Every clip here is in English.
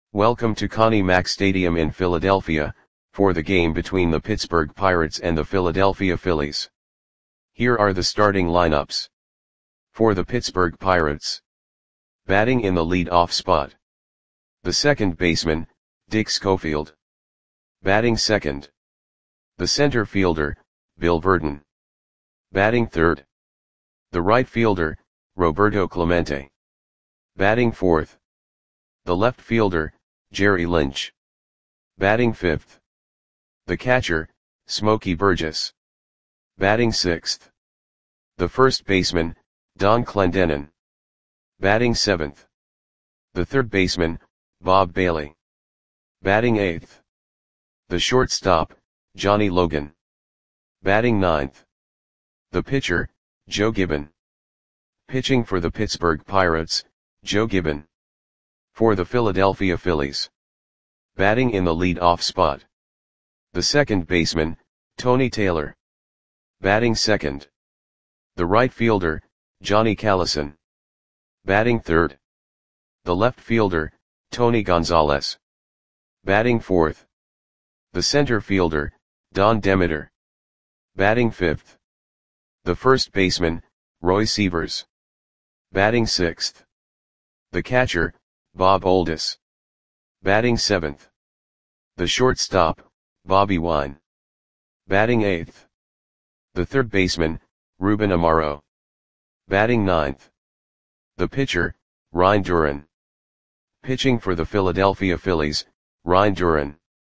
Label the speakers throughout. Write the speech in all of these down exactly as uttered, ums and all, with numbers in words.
Speaker 1: Welcome to Connie Mack Stadium in Philadelphia, for the game between the Pittsburgh Pirates and the Philadelphia Phillies. Here are the starting lineups. For the Pittsburgh Pirates. Batting in the lead-off spot. The second baseman, Dick Schofield. Batting second. The center fielder, Bill Virdon. Batting third. The right fielder, Roberto Clemente. Batting fourth. The left fielder, Jerry Lynch. Batting fifth. The catcher, Smokey Burgess. Batting sixth. The first baseman, Don Clendenon. Batting seventh. The third baseman, Bob Bailey. Batting eighth. The shortstop, Johnny Logan. Batting ninth. The pitcher, Joe Gibbon. Pitching for the Pittsburgh Pirates, Joe Gibbon. For the Philadelphia Phillies. Batting in the lead-off spot. The second baseman, Tony Taylor. Batting second. The right fielder, Johnny Callison. Batting third. The left fielder, Tony Gonzalez. Batting fourth. The center fielder, Don Demeter. Batting fifth. The first baseman, Roy Sievers. Batting sixth. The catcher, Bob Oldis. Batting seventh. The shortstop, Bobby Wine. Batting eighth. The third baseman, Ruben Amaro. Batting ninth. The pitcher, Ryne Duren. Pitching for the Philadelphia Phillies, Ryne Duren.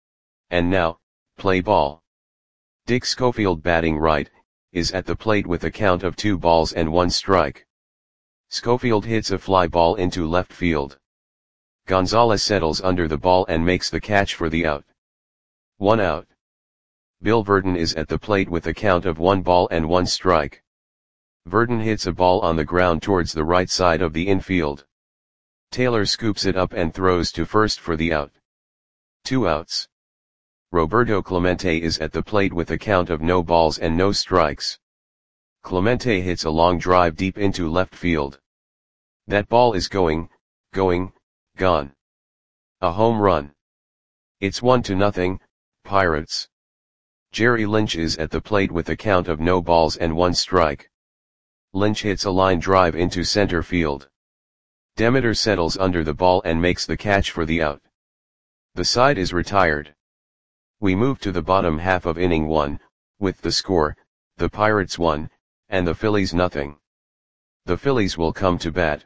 Speaker 1: And now, play ball. Dick Schofield, batting right, is at the plate with a count of two balls and one strike. Schofield hits a fly ball into left field. Gonzalez settles under the ball and makes the catch for the out. One out. Bill Virdon is at the plate with a count of one ball and one strike. Virdon hits a ball on the ground towards the right side of the infield. Taylor scoops it up and throws to first for the out. Two outs. Roberto Clemente is at the plate with a count of no balls and no strikes. Clemente hits a long drive deep into left field. That ball is going, going, gone. A home run. It's one to nothing, Pirates. Jerry Lynch is at the plate with a count of no balls and one strike. Lynch hits a line drive into center field. Demeter settles under the ball and makes the catch for the out. The side is retired. We move to the bottom half of inning one, with the score, the Pirates one, and the Phillies nothing. The Phillies will come to bat.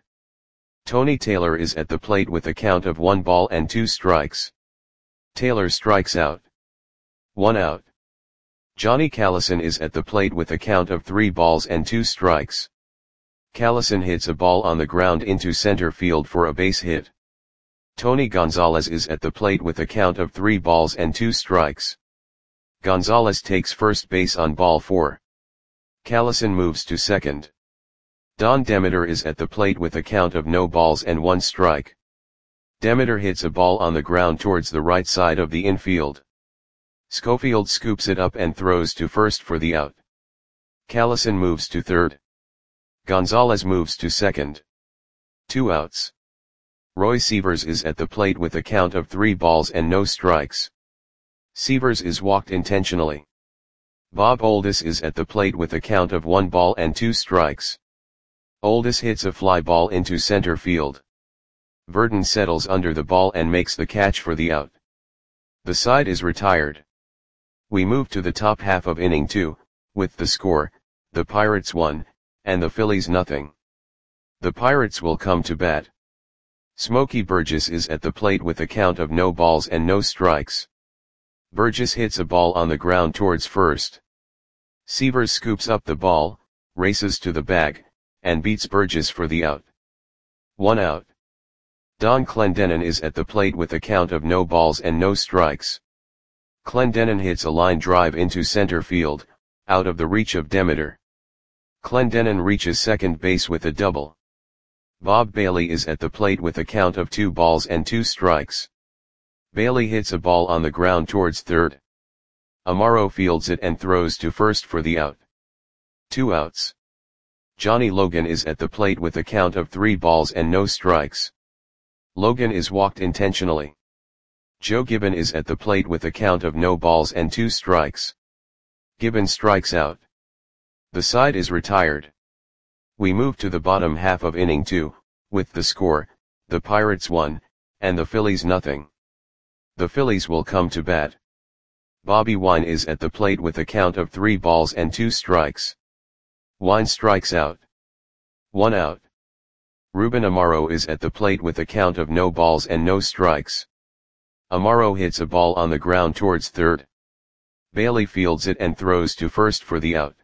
Speaker 1: Tony Taylor is at the plate with a count of one ball and two strikes. Taylor strikes out. One out. Johnny Callison is at the plate with a count of three balls and two strikes. Callison hits a ball on the ground into center field for a base hit. Tony Gonzalez is at the plate with a count of three balls and two strikes. Gonzalez takes first base on ball four. Callison moves to second. Don Demeter is at the plate with a count of no balls and one strike. Demeter hits a ball on the ground towards the right side of the infield. Schofield scoops it up and throws to first for the out. Callison moves to third. Gonzalez moves to second. Two outs. Roy Sievers is at the plate with a count of three balls and no strikes. Sievers is walked intentionally. Bob Oldis is at the plate with a count of one ball and two strikes. Oldis hits a fly ball into center field. Virdon settles under the ball and makes the catch for the out. The side is retired. We move to the top half of inning two, with the score, the Pirates one, and the Phillies nothing. The Pirates will come to bat. Smokey Burgess is at the plate with a count of no balls and no strikes. Burgess hits a ball on the ground towards first. Sievers scoops up the ball, races to the bag, and beats Burgess for the out. One out. Don Clendenon is at the plate with a count of no balls and no strikes. Clendenon hits a line drive into center field, out of the reach of Demeter. Clendenon reaches second base with a double. Bob Bailey is at the plate with a count of two balls and two strikes. Bailey hits a ball on the ground towards third. Amaro fields it and throws to first for the out. Two outs. Johnny Logan is at the plate with a count of three balls and no strikes. Logan is walked intentionally. Joe Gibbon is at the plate with a count of no balls and two strikes. Gibbon strikes out. The side is retired. We move to the bottom half of inning two, with the score, the Pirates one, and the Phillies nothing. The Phillies will come to bat. Bobby Wine is at the plate with a count of three balls and two strikes. Wine strikes out. One out. Ruben Amaro is at the plate with a count of no balls and no strikes. Amaro hits a ball on the ground towards third. Bailey fields it and throws to first for the out.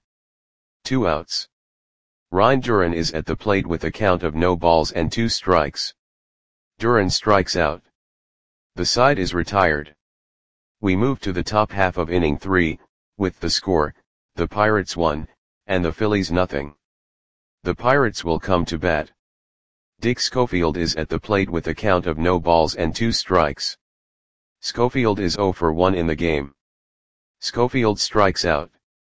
Speaker 1: Two outs. Ryan Duran is at the plate with a count of no balls and two strikes. Duran strikes out. The side is retired. We move to the top half of inning three, with the score, the Pirates one, and the Phillies nothing. The Pirates will come to bat. Dick Schofield is at the plate with a count of no balls and two strikes. Schofield is oh for one in the game. Schofield strikes out.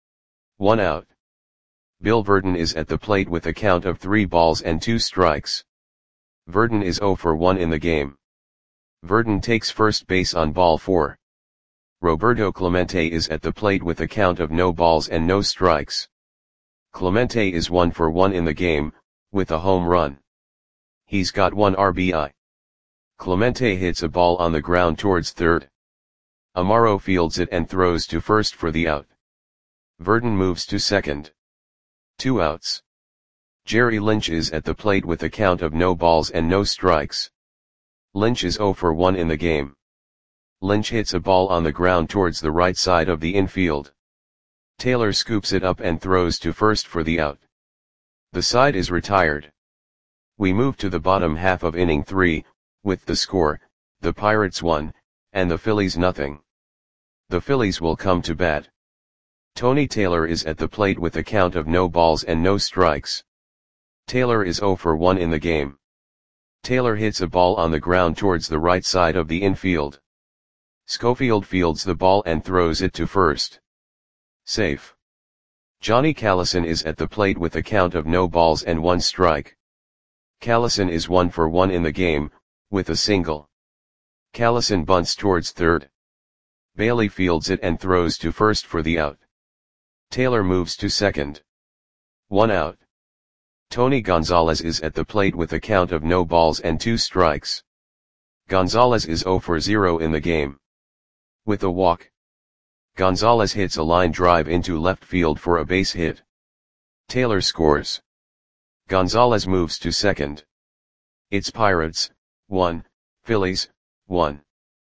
Speaker 1: One out. Bill Verdon is at the plate with a count of three balls and two strikes. Verdon is oh for one in the game. Verdon takes first base on ball four. Roberto Clemente is at the plate with a count of no balls and no strikes. Clemente is one for one in the game, with a home run. He's got one R B I. Clemente hits a ball on the ground towards third. Amaro fields it and throws to first for the out. Verdon moves to second. Two outs. Jerry Lynch is at the plate with a count of no balls and no strikes. Lynch is oh for one in the game. Lynch hits a ball on the ground towards the right side of the infield. Taylor scoops it up and throws to first for the out. The side is retired. We move to the bottom half of inning three, with the score, the Pirates one, and the Phillies nothing. The Phillies will come to bat. Tony Taylor is at the plate with a count of no balls and no strikes. Taylor is oh for one in the game. Taylor hits a ball on the ground towards the right side of the infield. Schofield fields the ball and throws it to first. Safe. Johnny Callison is at the plate with a count of no balls and one strike. Callison is one for one in the game, with a single. Callison bunts towards third. Bailey fields it and throws to first for the out. Taylor moves to second. One out. Tony Gonzalez is at the plate with a count of no balls and two strikes. Gonzalez is oh for zero in the game. With a walk. Gonzalez hits a line drive into left field for a base hit. Taylor scores. Gonzalez moves to second. It's Pirates, one, Phillies, one.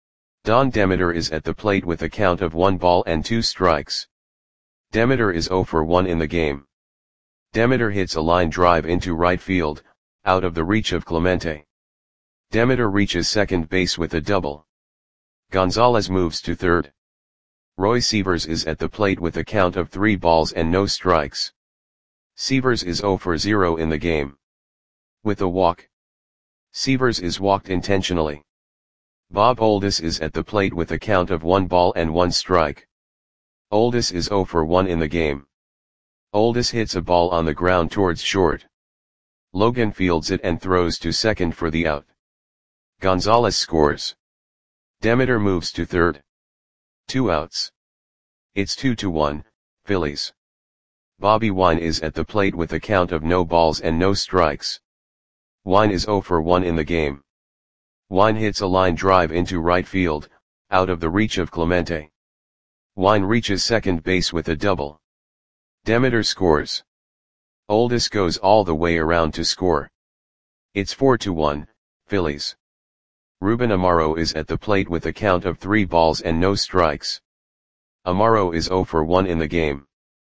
Speaker 1: Don Demeter is at the plate with a count of one ball and two strikes. Demeter is oh for one in the game. Demeter hits a line drive into right field, out of the reach of Clemente. Demeter reaches second base with a double. Gonzalez moves to third. Roy Sievers is at the plate with a count of three balls and no strikes. Sievers is oh for zero in the game. With a walk. Sievers is walked intentionally. Bob Oldis is at the plate with a count of one ball and one strike. Oldis is oh for one in the game. Oldis hits a ball on the ground towards short. Logan fields it and throws to second for the out. Gonzalez scores. Demeter moves to third. Two outs. It's two to one, Phillies. Bobby Wine is at the plate with a count of no balls and no strikes. Wine is oh for one in the game. Wine hits a line drive into right field, out of the reach of Clemente. Wine reaches second base with a double. Demeter scores. Oldis goes all the way around to score. It's four to one, Phillies. Ruben Amaro is at the plate with a count of three balls and no strikes. Amaro is oh for one in the game.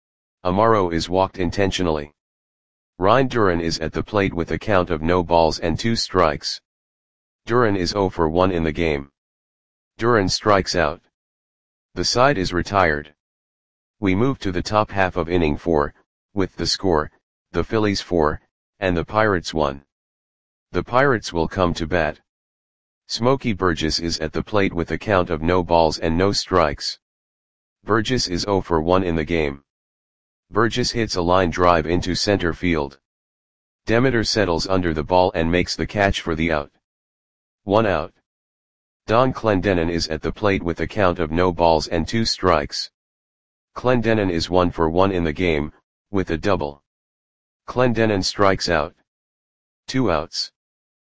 Speaker 1: Amaro is walked intentionally. Ryan Duran is at the plate with a count of no balls and two strikes. Duran is oh for one in the game. Duran strikes out. The side is retired. We move to the top half of inning four, with the score, the Phillies four, and the Pirates one. The Pirates will come to bat. Smokey Burgess is at the plate with a count of no balls and no strikes. Burgess is oh for one in the game. Burgess hits a line drive into center field. Demeter settles under the ball and makes the catch for the out. one out. Don Clendenin is at the plate with a count of no balls and two strikes. Clendenin is one for one in the game, with a double. Clendenin strikes out. Two outs.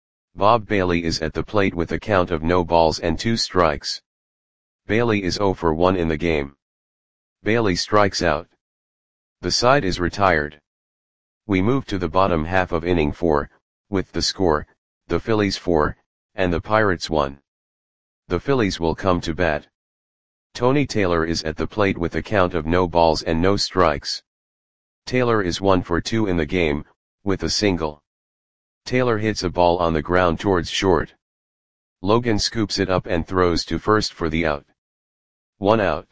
Speaker 1: Bob Bailey is at the plate with a count of no balls and two strikes. Bailey is zero for one in the game. Bailey strikes out. The side is retired. We move to the bottom half of inning four, with the score, the Phillies four, and the Pirates one. The Phillies will come to bat. Tony Taylor is at the plate with a count of no balls and no strikes. Taylor is one for two in the game, with a single. Taylor hits a ball on the ground towards short. Logan scoops it up and throws to first for the out. One out.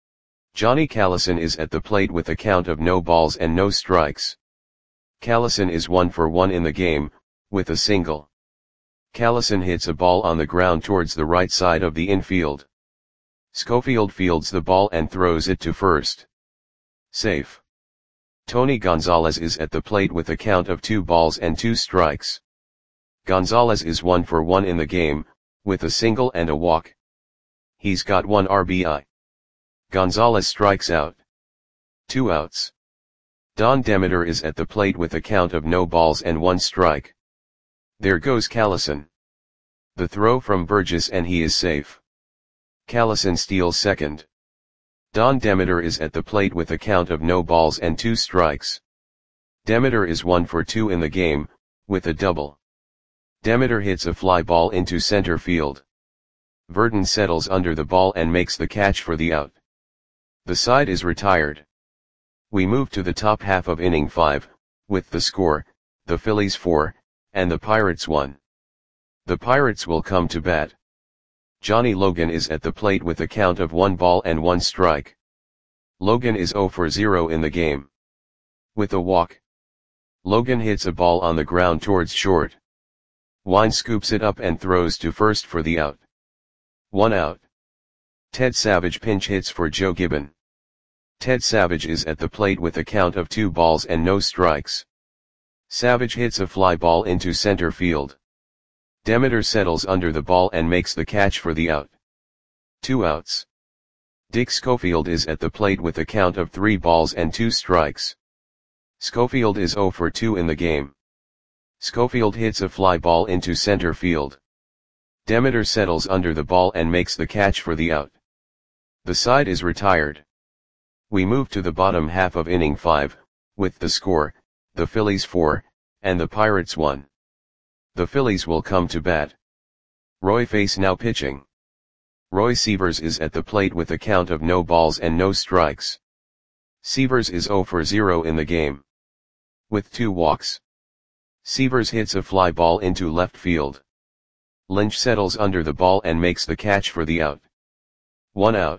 Speaker 1: Johnny Callison is at the plate with a count of no balls and no strikes. Callison is one for one in the game, with a single. Callison hits a ball on the ground towards the right side of the infield. Schofield fields the ball and throws it to first. Safe. Tony Gonzalez is at the plate with a count of two balls and two strikes. Gonzalez is one for one in the game, with a single and a walk. He's got one R B I. Gonzalez strikes out. Two outs. Don Demeter is at the plate with a count of no balls and one strike. There goes Callison. The throw from Burgess and he is safe. Callison steals second. Don Demeter is at the plate with a count of no balls and two strikes. Demeter is one for two in the game, with a double. Demeter hits a fly ball into center field. Verdon settles under the ball and makes the catch for the out. The side is retired. We move to the top half of inning five, with the score, the Phillies four, and the Pirates one. The Pirates will come to bat. Johnny Logan is at the plate with a count of one ball and one strike. Logan is zero for zero in the game. With a walk. Logan hits a ball on the ground towards short. Wine scoops it up and throws to first for the out. One out. Ted Savage pinch hits for Joe Gibbon. Ted Savage is at the plate with a count of two balls and no strikes. Savage hits a fly ball into center field. Demeter settles under the ball and makes the catch for the out. Two outs. Dick Schofield is at the plate with a count of three balls and two strikes. Schofield is zero for two in the game. Schofield hits a fly ball into center field. Demeter settles under the ball and makes the catch for the out. The side is retired. We move to the bottom half of inning five, with the score, the Phillies four, and the Pirates one. The Phillies will come to bat. Roy Face now pitching. Roy Sievers is at the plate with a count of no balls and no strikes. Sievers is zero for zero in the game. With two walks. Sievers hits a fly ball into left field. Lynch settles under the ball and makes the catch for the out. One out.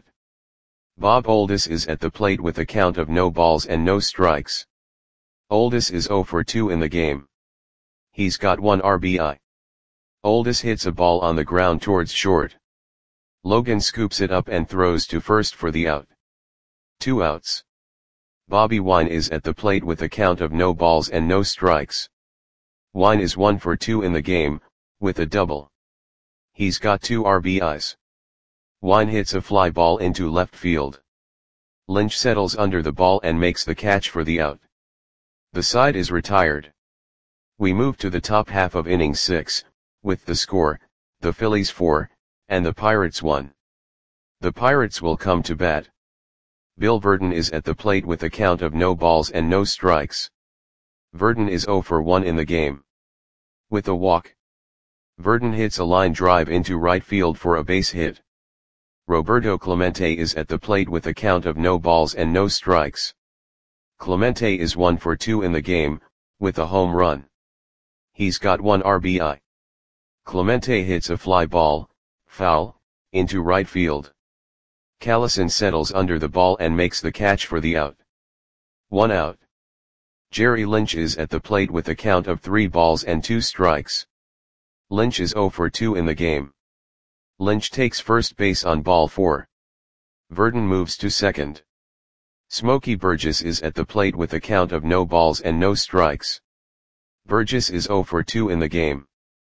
Speaker 1: Bob Oldis is at the plate with a count of no balls and no strikes. Oldis is zero for two in the game. He's got one R B I. Oldis hits a ball on the ground towards short. Logan scoops it up and throws to first for the out. Two outs. Bobby Wine is at the plate with a count of no balls and no strikes. Wine is one for two in the game, with a double. He's got two R B Is. Wine hits a fly ball into left field. Lynch settles under the ball and makes the catch for the out. The side is retired. We move to the top half of inning six, with the score, the Phillies four, and the Pirates one. The Pirates will come to bat. Bill Verdon is at the plate with a count of no balls and no strikes. Verdon is zero for one in the game. With a walk. Verdon hits a line drive into right field for a base hit. Roberto Clemente is at the plate with a count of no balls and no strikes. Clemente is one for two in the game, with a home run. He's got one R B I. Clemente hits a fly ball, foul, into right field. Callison settles under the ball and makes the catch for the out. One out. Jerry Lynch is at the plate with a count of three balls and two strikes. Lynch is zero for two in the game. Lynch takes first base on ball four. Verdon moves to second. Smokey Burgess is at the plate with a count of no balls and no strikes. Burgess is zero for two in the game.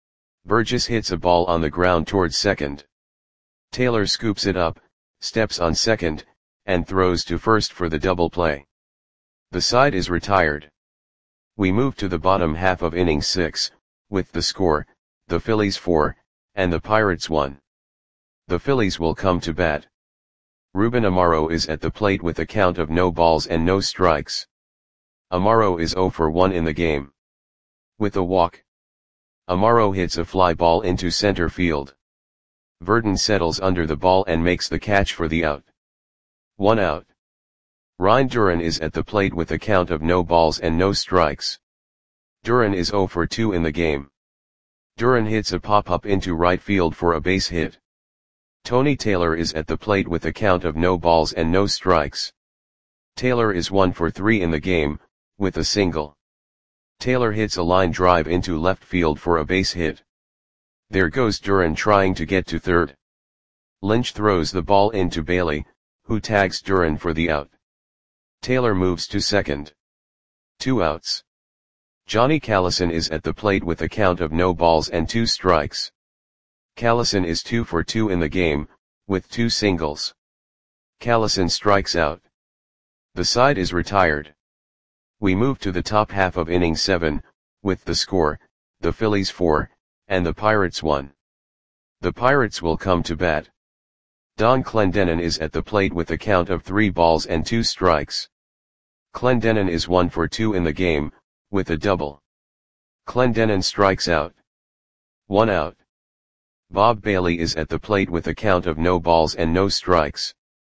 Speaker 1: Burgess hits a ball on the ground towards second. Taylor scoops it up, steps on second, and throws to first for the double play. The side is retired. We move to the bottom half of inning six, with the score, the Phillies four, and the Pirates one. The Phillies will come to bat. Ruben Amaro is at the plate with a count of no balls and no strikes. Amaro is oh for one in the game. With a walk, Amaro hits a fly ball into center field. Verdon settles under the ball and makes the catch for the out. One out. Ryan Duran is at the plate with a count of no balls and no strikes. Duran is oh for two in the game. Duran hits a pop-up into right field for a base hit. Tony Taylor is at the plate with a count of no balls and no strikes. Taylor is one for three in the game, with a single. Taylor hits a line drive into left field for a base hit. There goes Duran trying to get to third. Lynch throws the ball into Bailey, who tags Duran for the out. Taylor moves to second. Two outs. Johnny Callison is at the plate with a count of no balls and two strikes. Callison is two for two in the game, with two singles. Callison strikes out. The side is retired. We move to the top half of inning seven, with the score, the Phillies four, and the Pirates one. The Pirates will come to bat. Don Clendenon is at the plate with a count of three balls and two strikes. Clendenon is one for two in the game, with a double. Clendenon strikes out. One out. Bob Bailey is at the plate with a count of no balls and no strikes.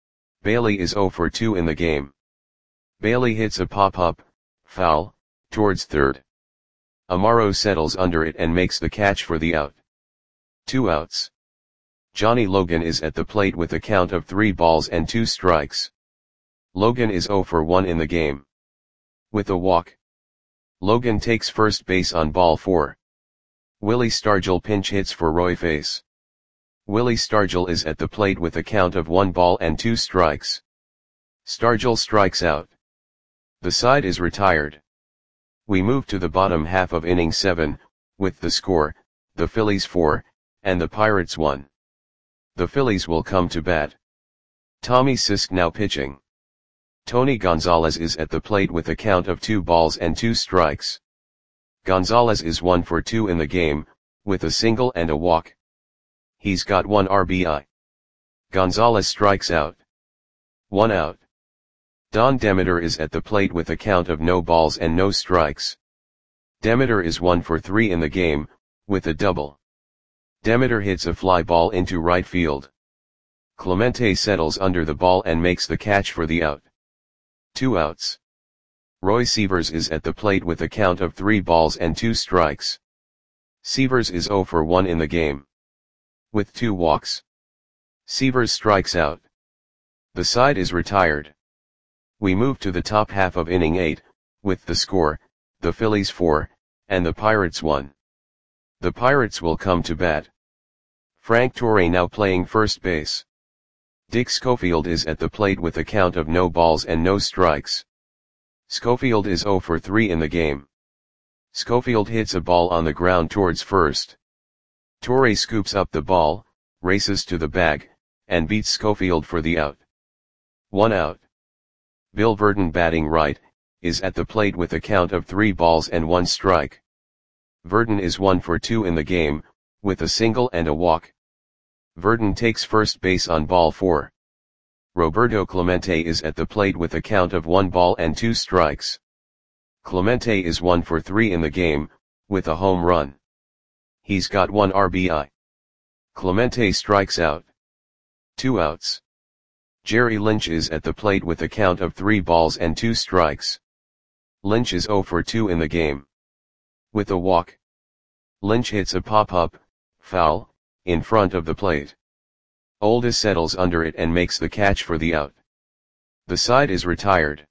Speaker 1: Bailey is oh for two in the game. Bailey hits a pop-up, foul, towards third. Amaro settles under it and makes the catch for the out. Two outs. Johnny Logan is at the plate with a count of three balls and two strikes. Logan is oh for one in the game. With a walk, Logan takes first base on ball four. Willie Stargell pinch hits for Roy Face. Willie Stargell is at the plate with a count of one ball and two strikes. Stargell strikes out. The side is retired. We move to the bottom half of inning seven, with the score, the Phillies four, and the Pirates one. The Phillies will come to bat. Tommy Sisk now pitching. Tony Gonzalez is at the plate with a count of two balls and two strikes. Gonzalez is one for two in the game, with a single and a walk. He's got one R B I. Gonzalez strikes out. One out. Don Demeter is at the plate with a count of no balls and no strikes. Demeter is one for three in the game, with a double. Demeter hits a fly ball into right field. Clemente settles under the ball and makes the catch for the out. Two outs. Roy Sievers is at the plate with a count of three balls and two strikes. Sievers is oh for one in the game. With two walks, Sievers strikes out. The side is retired. We move to the top half of inning eight, with the score, the Phillies four, and the Pirates one. The Pirates will come to bat. Frank Torre now playing first base. Dick Schofield is at the plate with a count of no balls and no strikes. Schofield is oh for three in the game. Schofield hits a ball on the ground towards first. Torre scoops up the ball, races to the bag, and beats Schofield for the out. One out. Bill Verdon batting right, is at the plate with a count of three balls and one strike. Verdon is one for two in the game, with a single and a walk. Verdon takes first base on ball four. Roberto Clemente is at the plate with a count of one ball and two strikes. Clemente is one for three in the game, with a home run. He's got one R B I. Clemente strikes out. Two outs. Jerry Lynch is at the plate with a count of three balls and two strikes. Lynch is oh for two in the game. With a walk, Lynch hits a pop-up, foul, in front of the plate. Oldis settles under it and makes the catch for the out. The side is retired.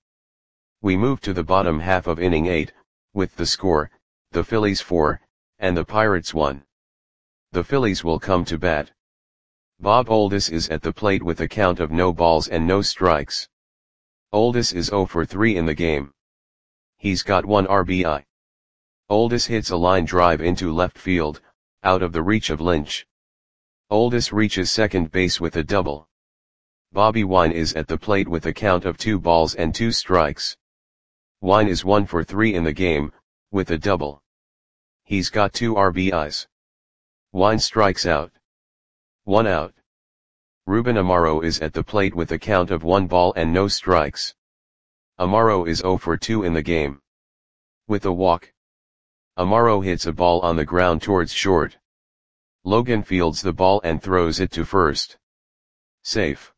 Speaker 1: We move to the bottom half of inning eight, with the score, the Phillies four, and the Pirates one. The Phillies will come to bat. Bob Oldis is at the plate with a count of no balls and no strikes. Oldis is oh for three in the game. He's got one R B I. Oldis hits a line drive into left field, out of the reach of Lynch. Oldest reaches second base with a double. Bobby Wine is at the plate with a count of two balls and two strikes. Wine is one for three in the game, with a double. He's got two R B Is. Wine strikes out. One out. Ruben Amaro is at the plate with a count of one ball and no strikes. Amaro is zero for two in the game. With a walk. Amaro hits a ball on the ground towards short. Logan fields the ball and throws it to first. Safe.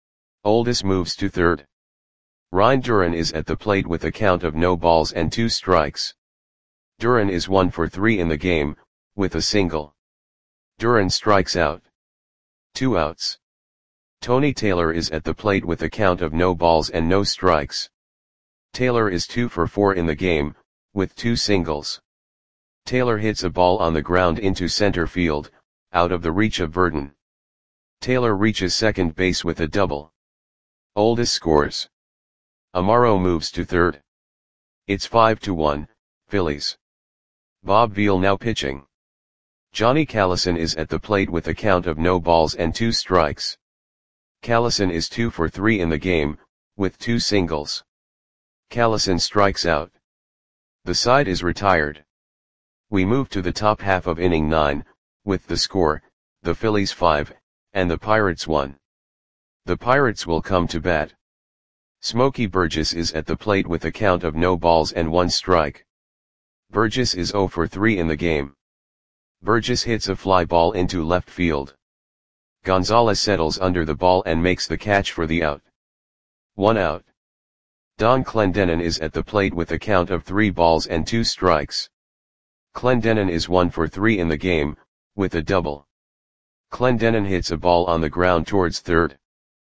Speaker 1: Oldest moves to third. Ryan Duran is at the plate with a count of no balls and two strikes. Duran is one for three in the game, with a single. Duran strikes out. Two outs. Tony Taylor is at the plate with a count of no balls and no strikes. Taylor is two for four in the game, with two singles. Taylor hits a ball on the ground into center field, out of the reach of Verdon. Taylor reaches second base with a double. Oldest scores. Amaro moves to third. It's five to one, Phillies. Bob Veal now pitching. Johnny Callison is at the plate with a count of no balls and two strikes. Callison is two for three in the game, with two singles. Callison strikes out. The side is retired. We move to the top half of inning nine, with the score, the Phillies five, and the Pirates one. The Pirates will come to bat. Smokey Burgess is at the plate with a count of no balls and one strike. Burgess is zero for three in the game. Burgess hits a fly ball into left field. Gonzalez settles under the ball and makes the catch for the out. One out. Don Clendenon is at the plate with a count of three balls and two strikes. Clendenon is one for three in the game, with a double. Clendenon hits a ball on the ground towards third.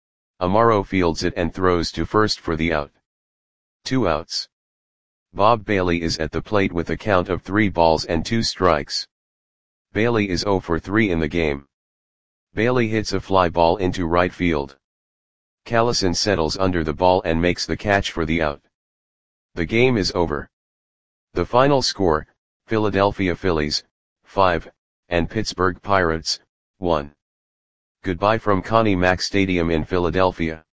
Speaker 1: Amaro fields it and throws to first for the out. Two outs. Bob Bailey is at the plate with a count of three balls and two strikes. Bailey is zero for three in the game. Bailey hits a fly ball into right field. Callison settles under the ball and makes the catch for the out. The game is over. The final score, Philadelphia Phillies, five, and Pittsburgh Pirates, one. Goodbye from Connie Mack Stadium in Philadelphia.